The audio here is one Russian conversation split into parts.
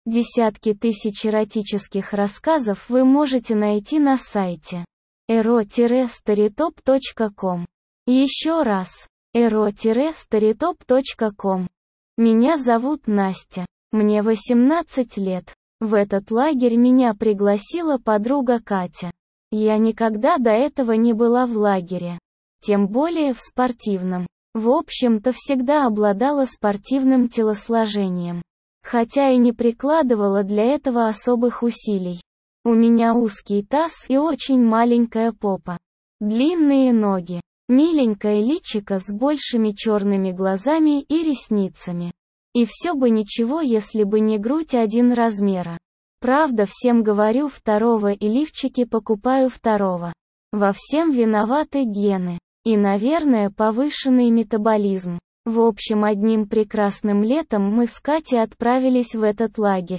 Десятки тысяч эротических рассказов вы можете найти на сайте ero-storytop.com. Еще раз, ero-storytop.com. Меня зовут Настя. Мне 18 лет. В этот лагерь меня пригласила подруга Катя. Я никогда до этого не была в лагере. Тем более в спортивном. В общем-то всегда обладала спортивным телосложением. Хотя и не прикладывала для этого особых усилий. У меня узкий таз и очень маленькая попа. Длинные ноги. Миленькое личико с большими черными глазами и ресницами. И все бы ничего, если бы не грудь 1 размера. Правда, всем говорю второго и лифчики покупаю второго. Во всем виноваты гены. И, наверное, повышенный метаболизм. В общем, одним прекрасным летом мы с Катей отправились в этот лагерь.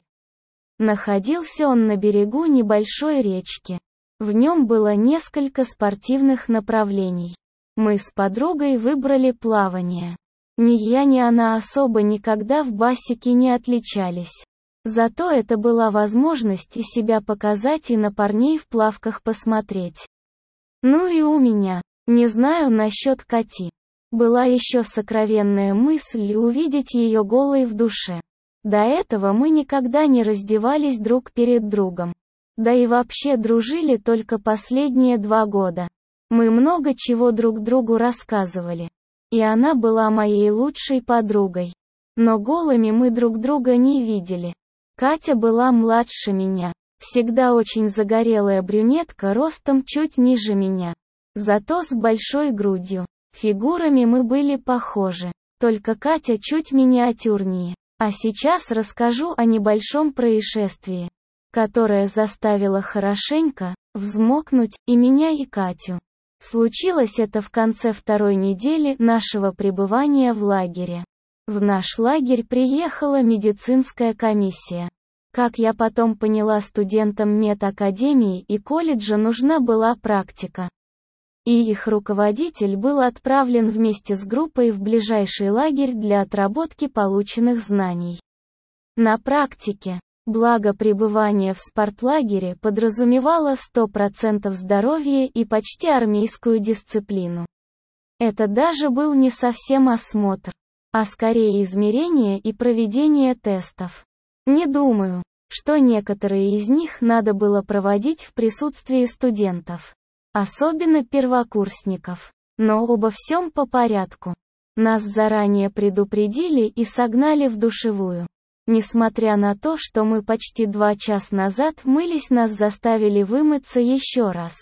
Находился он на берегу небольшой речки. В нем было несколько спортивных направлений. Мы с подругой выбрали плавание. Ни я, ни она особо никогда в бассейне не отличались. Зато это была возможность и себя показать, и на парней в плавках посмотреть. Ну и у меня, не знаю насчет Кати, была еще сокровенная мысль увидеть ее голой в душе. До этого мы никогда не раздевались друг перед другом. Да и вообще дружили только последние 2 года. Мы много чего друг другу рассказывали. И она была моей лучшей подругой. Но голыми мы друг друга не видели. Катя была младше меня. Всегда очень загорелая брюнетка ростом чуть ниже меня. Зато с большой грудью. Фигурами мы были похожи, только Катя чуть миниатюрнее. А сейчас расскажу о небольшом происшествии, которое заставило хорошенько взмокнуть и меня, и Катю. Случилось это в конце 2-й недели нашего пребывания в лагере. В наш лагерь приехала медицинская комиссия. Как я потом поняла, студентам медакадемии и колледжа нужна была практика. И их руководитель был отправлен вместе с группой в ближайший лагерь для отработки полученных знаний. На практике, благо пребывание в спортлагере подразумевало 100% здоровья и почти армейскую дисциплину. Это даже был не совсем осмотр, а скорее измерение и проведение тестов. Не думаю, что некоторые из них надо было проводить в присутствии студентов. Особенно первокурсников. Но обо всем по порядку. Нас заранее предупредили и согнали в душевую. Несмотря на то, что мы почти 2 часа назад мылись, нас заставили вымыться еще раз.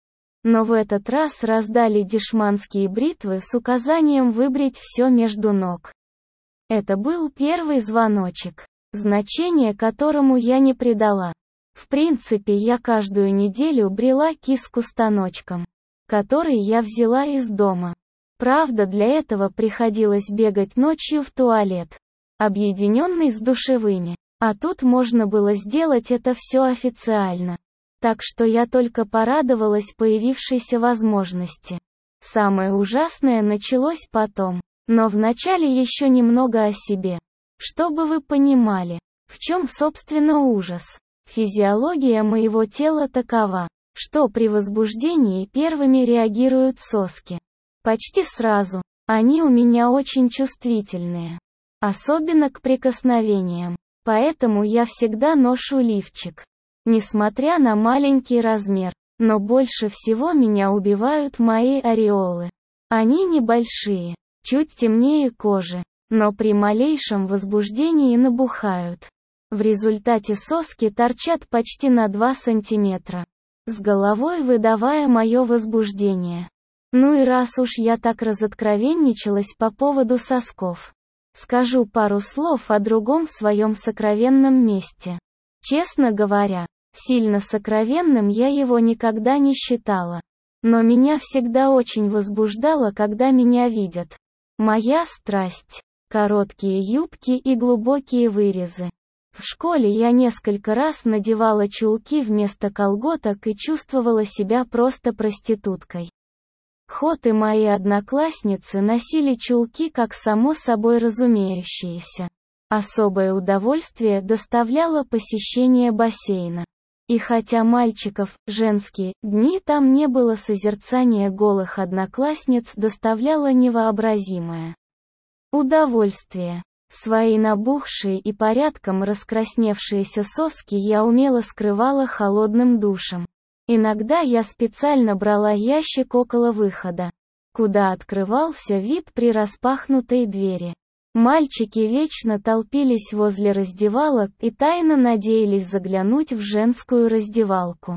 Но в этот раз раздали дешманские бритвы с указанием выбрить все между ног. Это был первый звоночек, значение которому я не придала. В принципе, я каждую неделю брила киску станочком, который я взяла из дома. Правда, для этого приходилось бегать ночью в туалет, объединенный с душевыми. А тут можно было сделать это все официально. Так что я только порадовалась появившейся возможности. Самое ужасное началось потом. Но вначале еще немного о себе. Чтобы вы понимали, в чем собственно ужас. Физиология моего тела такова, что при возбуждении первыми реагируют соски. Почти сразу. Они у меня очень чувствительные. Особенно к прикосновениям. Поэтому я всегда ношу лифчик. Несмотря на маленький размер. Но больше всего меня убивают мои ореолы. Они небольшие, чуть темнее кожи, но при малейшем возбуждении набухают. В результате соски торчат почти на 2 сантиметра, с головой выдавая мое возбуждение. Ну и раз уж я так разоткровенничалась по поводу сосков, скажу пару слов о другом своем сокровенном месте. Честно говоря, сильно сокровенным я его никогда не считала. Но меня всегда очень возбуждало, когда меня видят. Моя страсть – короткие юбки и глубокие вырезы. В школе я несколько раз надевала чулки вместо колготок и чувствовала себя просто проституткой. Хоть и мои одноклассницы носили чулки как само собой разумеющееся. Особое удовольствие доставляло посещение бассейна. И хотя мальчиков, женские, дни там не было, созерцание голых одноклассниц доставляло невообразимое удовольствие. Свои набухшие и порядком раскрасневшиеся соски я умело скрывала холодным душем. Иногда я специально брала ящик около выхода, куда открывался вид при распахнутой двери. Мальчики вечно толпились возле раздевалок и тайно надеялись заглянуть в женскую раздевалку.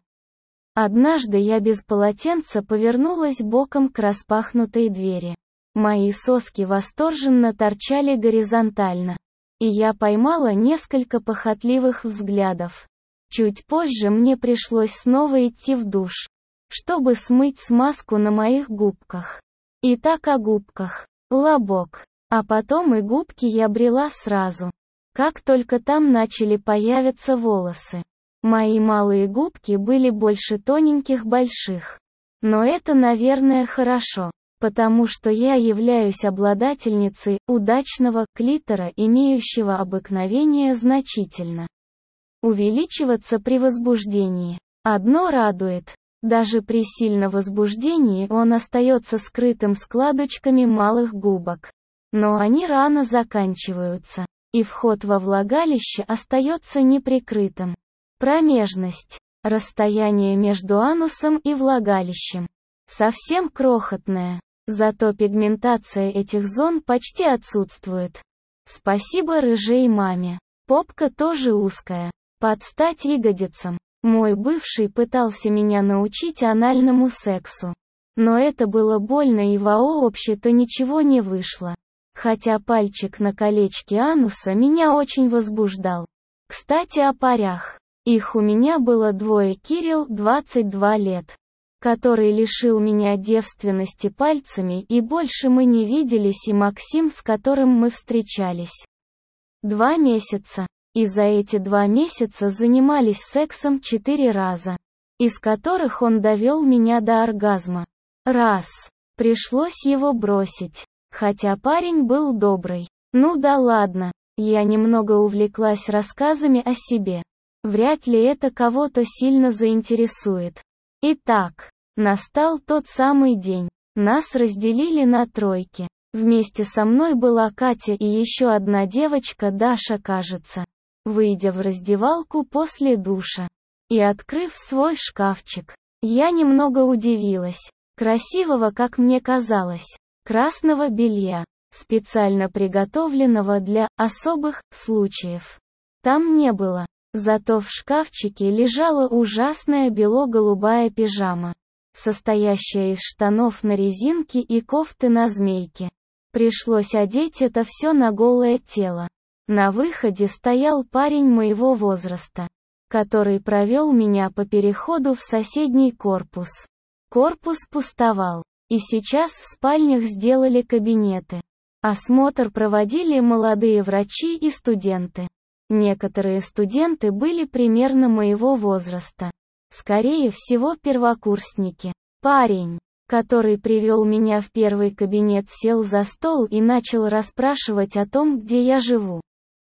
Однажды я без полотенца повернулась боком к распахнутой двери. Мои соски восторженно торчали горизонтально, и я поймала несколько похотливых взглядов. Чуть позже мне пришлось снова идти в душ, чтобы смыть смазку на моих губках. Итак, о губках. Лобок. А потом и губки я брила сразу, как только там начали появиться волосы. Мои малые губки были больше тоненьких больших. Но это, наверное, хорошо, потому что я являюсь обладательницей удачного клитора, имеющего обыкновение значительно увеличиваться при возбуждении. Одно радует. Даже при сильном возбуждении он остается скрытым складочками малых губок. Но они рано заканчиваются, и вход во влагалище остается неприкрытым. Промежность. Расстояние между анусом и влагалищем совсем крохотное, зато пигментация этих зон почти отсутствует. Спасибо рыжей маме. Попка тоже узкая, под стать ягодицам. Мой бывший пытался меня научить анальному сексу. Но это было больно, и вообще-то ничего не вышло. Хотя пальчик на колечке ануса меня очень возбуждал. Кстати, о парях. Их у меня было двое: Кирилл, 22 лет, который лишил меня девственности пальцами, и больше мы не виделись, и Максим, с которым мы встречались 2 месяца. И за эти 2 месяца занимались сексом 4 раза, из которых он довел меня до оргазма. Раз. Пришлось его бросить. Хотя парень был добрый. Ну да ладно, я немного увлеклась рассказами о себе. Вряд ли это кого-то сильно заинтересует. Итак, настал тот самый день. Нас разделили на тройки. Вместе со мной была Катя и еще одна девочка, Даша, кажется. Выйдя в раздевалку после душа и открыв свой шкафчик, я немного удивилась. Красивого, как мне казалось, красного белья, специально приготовленного для особых случаев, там не было. Зато в шкафчике лежала ужасная бело-голубая пижама, состоящая из штанов на резинке и кофты на змейке. Пришлось одеть это все на голое тело. На выходе стоял парень моего возраста, который провел меня по переходу в соседний корпус. Корпус пустовал, и сейчас в спальнях сделали кабинеты. Осмотр проводили молодые врачи и студенты. Некоторые студенты были примерно моего возраста. Скорее всего, первокурсники. Парень, который привел меня в первый кабинет, сел за стол и начал расспрашивать о том, где я живу.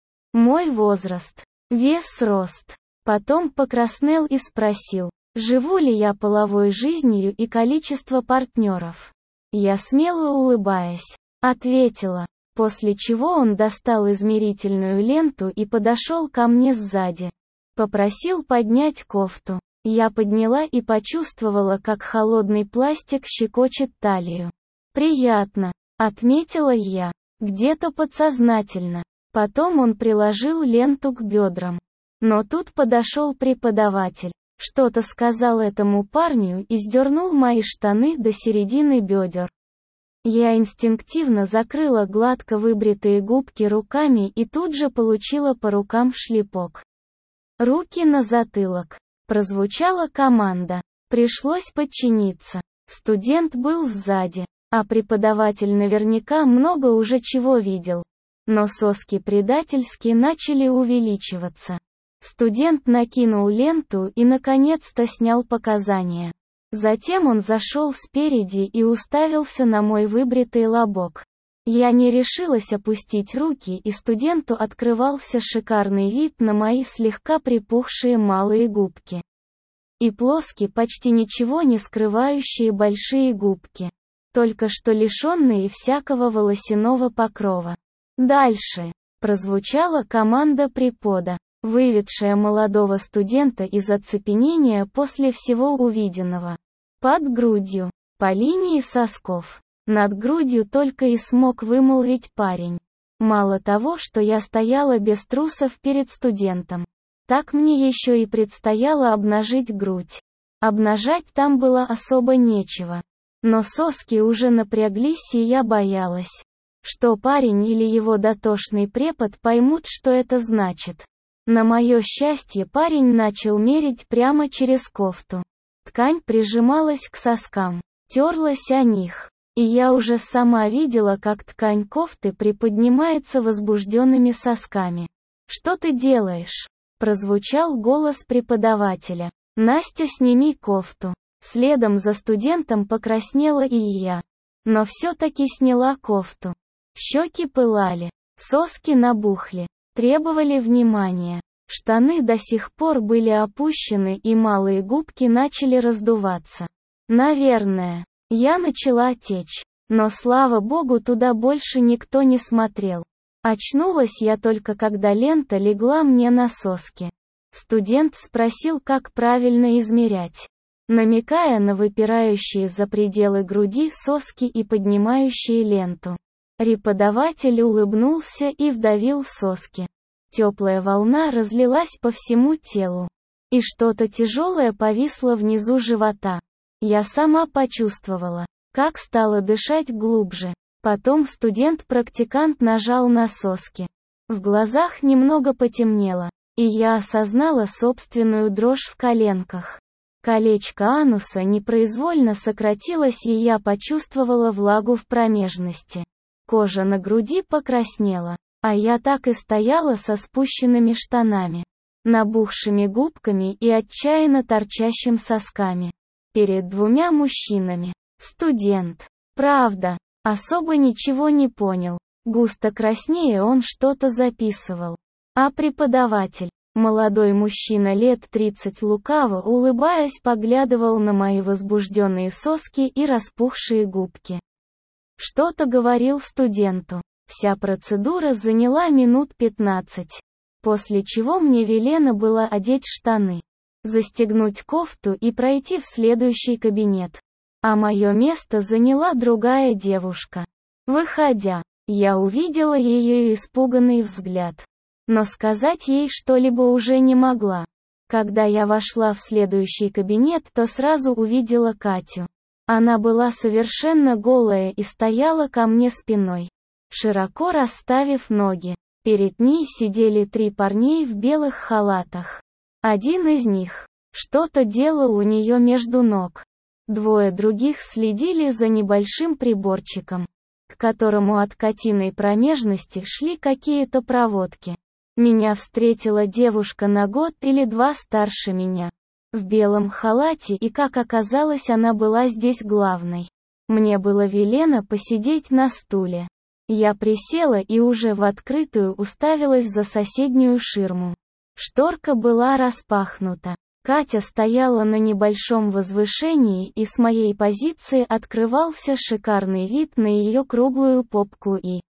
Мой возраст, вес, рост. Потом покраснел и спросил, живу ли я половой жизнью и количество партнеров. Я, смело улыбаясь, ответила, после чего он достал измерительную ленту и подошел ко мне сзади. Попросил поднять кофту. Я подняла и почувствовала, как холодный пластик щекочет талию. «Приятно», — отметила я, где-то подсознательно. Потом он приложил ленту к бедрам. Но тут подошел преподаватель, что-то сказал этому парню и сдернул мои штаны до середины бедер. Я инстинктивно закрыла гладко выбритые губки руками и тут же получила по рукам шлепок. «Руки на затылок», — прозвучала команда. Пришлось подчиниться. Студент был сзади, а преподаватель наверняка много уже чего видел. Но соски предательски начали увеличиваться. Студент накинул ленту и наконец-то снял показания. Затем он зашел спереди и уставился на мой выбритый лобок. Я не решилась опустить руки, и студенту открывался шикарный вид на мои слегка припухшие малые губки. И плоские, почти ничего не скрывающие большие губки. Только что лишенные всякого волосяного покрова. «Дальше!» — прозвучала команда препода, выведшая молодого студента из оцепенения после всего увиденного. Под грудью, по линии сосков. Над грудью только и смог вымолвить парень. Мало того, что я стояла без трусов перед студентом, так мне еще и предстояло обнажить грудь. Обнажать там было особо нечего. Но соски уже напряглись, и я боялась, что парень или его дотошный препод поймут, что это значит. На мое счастье, парень начал мерить прямо через кофту. Ткань прижималась к соскам, терлась о них. И я уже сама видела, как ткань кофты приподнимается возбужденными сосками. «Что ты делаешь?» — прозвучал голос преподавателя. «Настя, сними кофту». Следом за студентом покраснела и я. Но все-таки сняла кофту. Щеки пылали, соски набухли, требовали внимания. Штаны до сих пор были опущены, и малые губки начали раздуваться. Наверное, я начала течь, но слава богу, туда больше никто не смотрел. Очнулась я только когда лента легла мне на соски. Студент спросил, как правильно измерять, намекая на выпирающие за пределы груди соски и поднимающие ленту. Преподаватель улыбнулся и вдавил соски. Теплая волна разлилась по всему телу, и что-то тяжелое повисло внизу живота. Я сама почувствовала, как стала дышать глубже. Потом студент-практикант нажал на соски. В глазах немного потемнело, и я осознала собственную дрожь в коленках. Колечко ануса непроизвольно сократилось, и я почувствовала влагу в промежности. Кожа на груди покраснела, а я так и стояла со спущенными штанами, набухшими губками и отчаянно торчащим сосками. Перед двумя мужчинами. Студент, правда, особо ничего не понял. Густо краснея, он что-то записывал. А преподаватель, молодой мужчина лет 30, лукаво улыбаясь, поглядывал на мои возбужденные соски и распухшие губки. Что-то говорил студенту. Вся процедура заняла минут 15. После чего мне велено было одеть штаны, застегнуть кофту и пройти в следующий кабинет. А мое место заняла другая девушка. Выходя, я увидела ее испуганный взгляд. Но сказать ей что-либо уже не могла. Когда я вошла в следующий кабинет, то сразу увидела Катю. Она была совершенно голая и стояла ко мне спиной, широко расставив ноги. Перед ней сидели 3 парней в белых халатах. Один из них что-то делал у нее между ног. 2 других следили за небольшим приборчиком, к которому от Катиной промежности шли какие-то проводки. Меня встретила девушка на год или 2 старше меня, в белом халате, и, как оказалось, она была здесь главной. Мне было велено посидеть на стуле. Я присела и уже в открытую уставилась за соседнюю ширму. Шторка была распахнута. Катя стояла на небольшом возвышении, и с моей позиции открывался шикарный вид на ее круглую попку и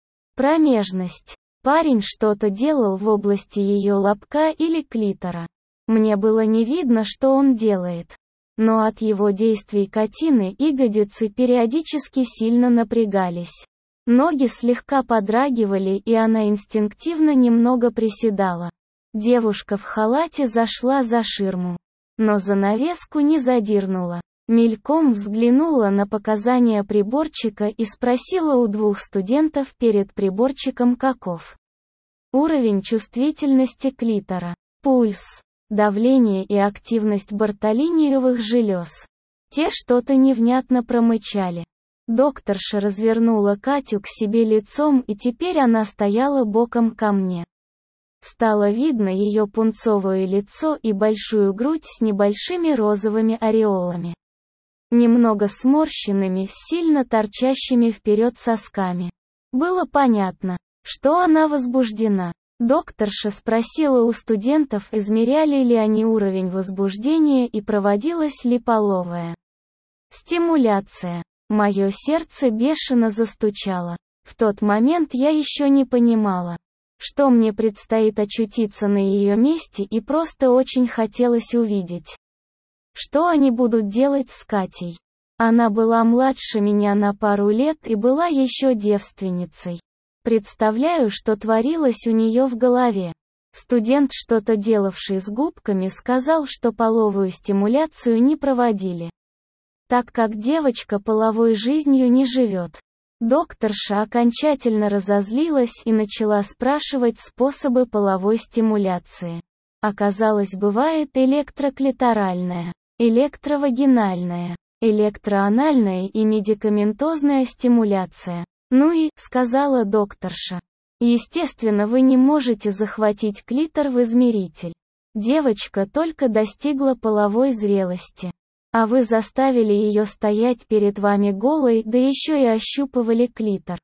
промежность. Парень что-то делал в области ее лобка или клитора. Мне было не видно, что он делает. Но от его действий Катины ягодицы периодически сильно напрягались. Ноги слегка подрагивали, и она инстинктивно немного приседала. Девушка в халате зашла за ширму, но занавеску не задернула. Мельком взглянула на показания приборчика и спросила у 2 студентов перед приборчиком, каков уровень чувствительности клитора, пульс, давление и активность бартолиниевых желез. Те что-то невнятно промычали. Докторша развернула Катю к себе лицом, и теперь она стояла боком ко мне. Стало видно ее пунцовое лицо и большую грудь с небольшими розовыми ореолами, немного сморщенными, с сильно торчащими вперед сосками. Было понятно, что она возбуждена. Докторша спросила у студентов, измеряли ли они уровень возбуждения и проводилась ли половая стимуляция. Мое сердце бешено застучало. В тот момент я еще не понимала, что мне предстоит очутиться на ее месте, и просто очень хотелось увидеть, что они будут делать с Катей. Она была младше меня на пару лет и была еще девственницей. Представляю, что творилось у нее в голове. Студент, что-то делавший с губками, сказал, что половую стимуляцию не проводили, так как девочка половой жизнью не живет. Докторша окончательно разозлилась и начала спрашивать способы половой стимуляции. Оказалось, бывает электроклиторальная, электровагинальная, электроанальная и медикаментозная стимуляция. «Ну и», — сказала докторша, — «естественно, вы не можете захватить клитор в измеритель. Девочка только достигла половой зрелости, а вы заставили ее стоять перед вами голой, да еще и ощупывали клитор.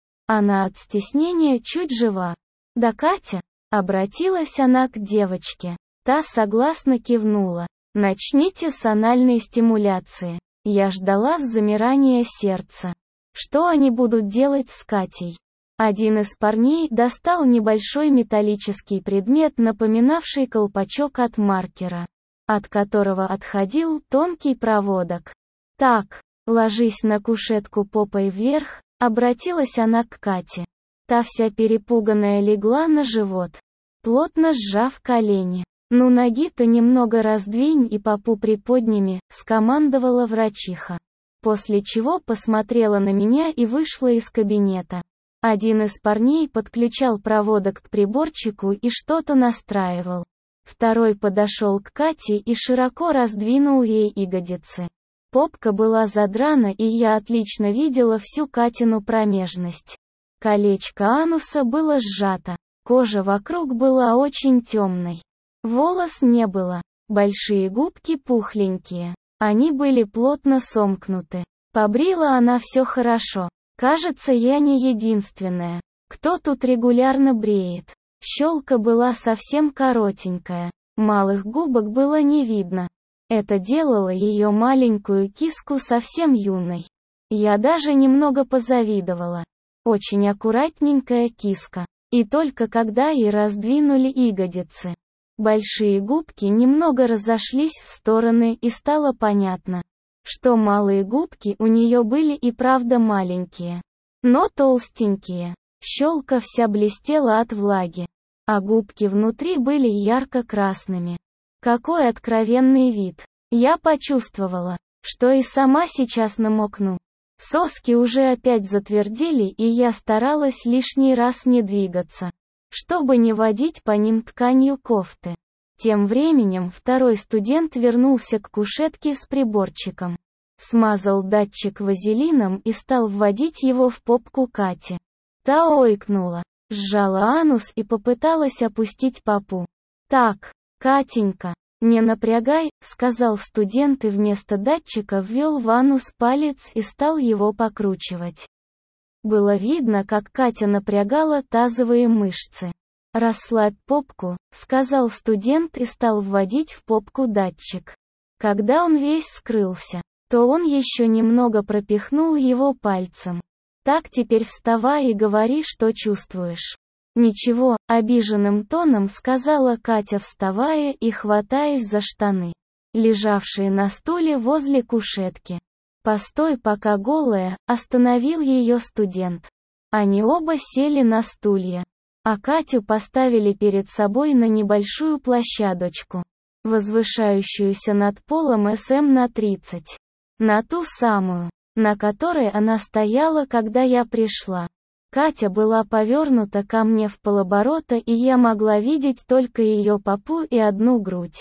Она от стеснения чуть жива». «Да, Катя?» — обратилась она к девочке. Та согласно кивнула. «Начните с анальной стимуляции». Я ждала с замирания сердца. Что они будут делать с Катей? Один из парней достал небольшой металлический предмет, напоминавший колпачок от маркера, от которого отходил тонкий проводок. «Так, ложись на кушетку попой вверх», — обратилась она к Кате. Та вся перепуганная легла на живот, плотно сжав колени. «Ну, ноги-то немного раздвинь и попу приподними», — скомандовала врачиха. После чего посмотрела на меня и вышла из кабинета. Один из парней подключал проводок к приборчику и что-то настраивал. Второй подошел к Кате и широко раздвинул ей ягодицы. Попка была задрана, и я отлично видела всю Катину промежность. Колечко ануса было сжато, кожа вокруг была очень темной. Волос не было, большие губки пухленькие. Они были плотно сомкнуты. Побрила она все хорошо. Кажется, я не единственная, кто тут регулярно бреет. Щелка была совсем коротенькая. Малых губок было не видно. Это делало ее маленькую киску совсем юной. Я даже немного позавидовала. Очень аккуратненькая киска. И только когда ей раздвинули ягодицы, большие губки немного разошлись в стороны, и стало понятно, что малые губки у нее были и правда маленькие, но толстенькие. Щелка вся блестела от влаги, а губки внутри были ярко-красными. Какой откровенный вид! Я почувствовала, что и сама сейчас намокну. Соски уже опять затвердели, и я старалась лишний раз не двигаться, чтобы не водить по ним тканью кофты. Тем временем второй студент вернулся к кушетке с приборчиком, смазал датчик вазелином и стал вводить его в попку Кати. Та ойкнула, сжала анус и попыталась опустить попу. «Так, Катенька, не напрягай», — сказал студент и вместо датчика ввел в анус палец и стал его покручивать. Было видно, как Катя напрягала тазовые мышцы. «Расслабь попку», — сказал студент и стал вводить в попку датчик. Когда он весь скрылся, то он еще немного пропихнул его пальцем. «Так, теперь вставай и говори, что чувствуешь». «Ничего», — обиженным тоном сказала Катя, вставая и хватаясь за штаны, лежавшие на стуле возле кушетки. «Постой, пока голая», — остановил ее студент. Они оба сели на стулья, а Катю поставили перед собой на небольшую площадочку, возвышающуюся над полом на 30. На ту самую, на которой она стояла, когда я пришла. Катя была повернута ко мне в полоборота, и я могла видеть только ее попу и одну грудь.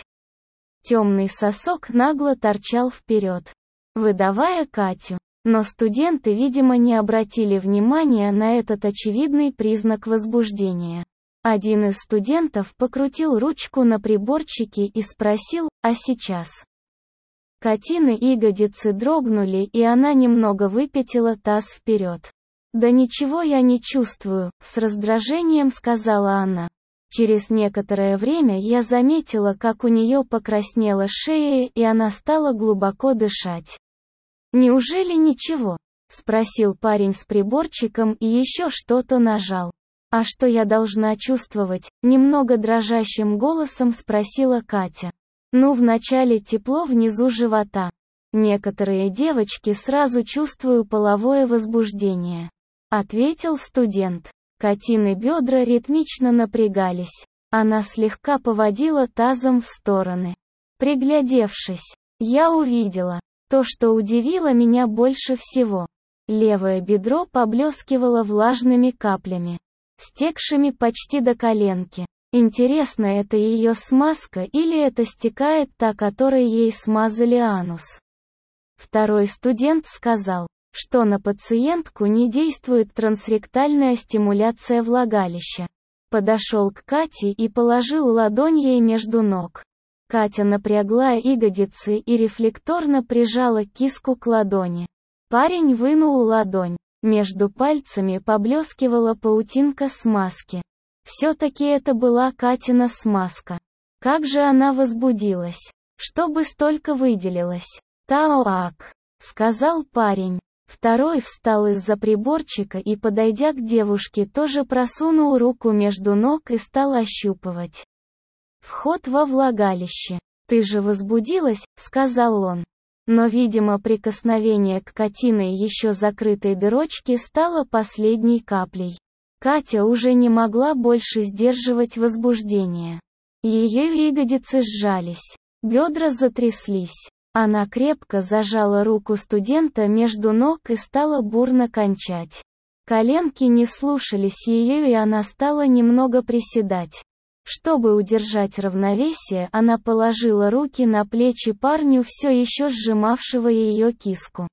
Темный сосок нагло торчал вперед, выдавая Катю. Но студенты, видимо, не обратили внимания на этот очевидный признак возбуждения. Один из студентов покрутил ручку на приборчике и спросил: «А сейчас?» Катины ягодицы дрогнули, и она немного выпятила таз вперед. «Да ничего я не чувствую», — с раздражением сказала она. Через некоторое время я заметила, как у нее покраснела шея, и она стала глубоко дышать. «Неужели ничего?» — спросил парень с приборчиком и еще что-то нажал. «А что я должна чувствовать?» — немного дрожащим голосом спросила Катя. «Ну, вначале тепло внизу живота. Некоторые девочки сразу чувствуют половое возбуждение», — ответил студент. Катины бедра ритмично напрягались. Она слегка поводила тазом в стороны. Приглядевшись, я увидела то, что удивило меня больше всего. Левое бедро поблескивало влажными каплями, стекшими почти до коленки. Интересно, это ее смазка или это стекает та, которой ей смазали анус? Второй студент сказал, что на пациентку не действует трансректальная стимуляция влагалища. Подошел к Кате и положил ладонь ей между ног. Катя напрягла ягодицы и рефлекторно прижала киску к ладони. Парень вынул ладонь. Между пальцами поблескивала паутинка смазки. Все-таки это была Катина смазка. Как же она возбудилась, чтобы столько выделилось. «Таоак», — сказал парень. Второй встал из-за приборчика и, подойдя к девушке, тоже просунул руку между ног и стал ощупывать вход во влагалище. «Ты же возбудилась», — сказал он. Но, видимо, прикосновение к Катиной еще закрытой дырочке стало последней каплей. Катя уже не могла больше сдерживать возбуждение. Ее ягодицы сжались, бедра затряслись. Она крепко зажала руку студента между ног и стала бурно кончать. Коленки не слушались ее, и она стала немного приседать. Чтобы удержать равновесие, она положила руки на плечи парню, все еще сжимавшего ее киску.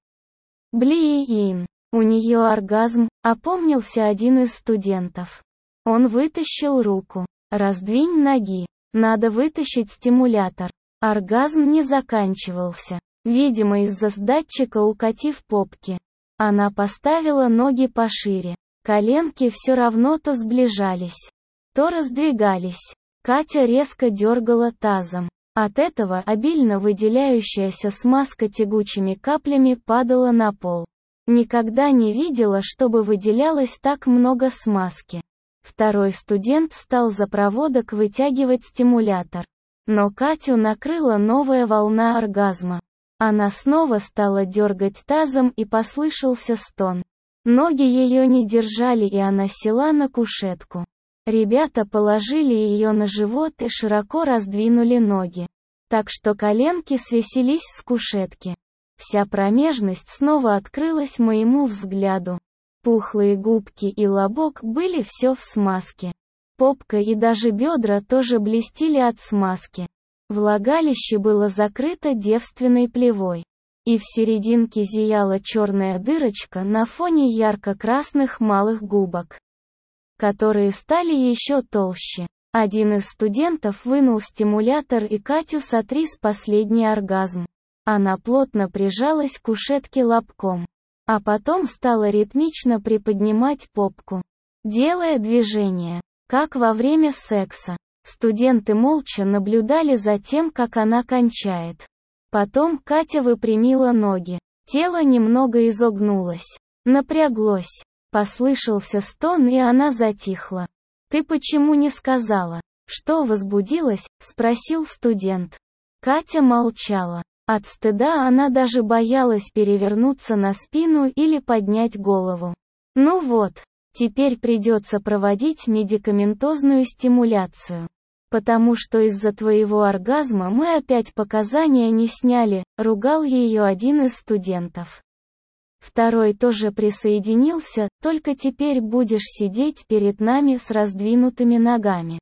«Блин, у нее оргазм», — опомнился один из студентов. Он вытащил руку. «Раздвинь ноги. Надо вытащить стимулятор». Оргазм не заканчивался. Видимо, из-за датчика укатив попки. Она поставила ноги пошире. Коленки все равно то сближались, то раздвигались. Катя резко дергала тазом. От этого обильно выделяющаяся смазка тягучими каплями падала на пол. Никогда не видела, чтобы выделялось так много смазки. Второй студент стал за проводок вытягивать стимулятор. Но Катю накрыла новая волна оргазма. Она снова стала дергать тазом, и послышался стон. Ноги ее не держали, и она села на кушетку. Ребята положили ее на живот и широко раздвинули ноги, так что коленки свесились с кушетки. Вся промежность снова открылась моему взгляду. Пухлые губки и лобок были все в смазке. Попка и даже бедра тоже блестели от смазки. Влагалище было закрыто девственной плевой. И в серединке зияла черная дырочка на фоне ярко-красных малых губок, которые стали еще толще. Один из студентов вынул стимулятор, и Катю сотряс последний оргазм. Она плотно прижалась к кушетке лобком, а потом стала ритмично приподнимать попку, делая движения, как во время секса. Студенты молча наблюдали за тем, как она кончает. Потом Катя выпрямила ноги. Тело немного изогнулось, напряглось. Послышался стон, и она затихла. «Ты почему не сказала, что возбудилась?» — спросил студент. Катя молчала. От стыда она даже боялась перевернуться на спину или поднять голову. «Ну вот, теперь придется проводить медикаментозную стимуляцию. Потому что из-за твоего оргазма мы опять показания не сняли», — ругал ее один из студентов. Второй тоже присоединился: «Только теперь будешь сидеть перед нами с раздвинутыми ногами,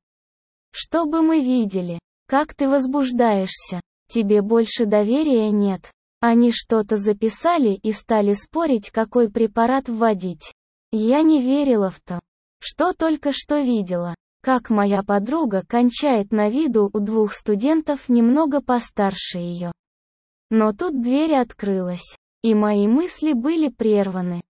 чтобы мы видели, как ты возбуждаешься. Тебе больше доверия нет». Они что-то записали и стали спорить, какой препарат вводить. Я не верила в то, что только что видела. Как моя подруга кончает на виду у двух студентов немного постарше ее. Но тут дверь открылась, и мои мысли были прерваны.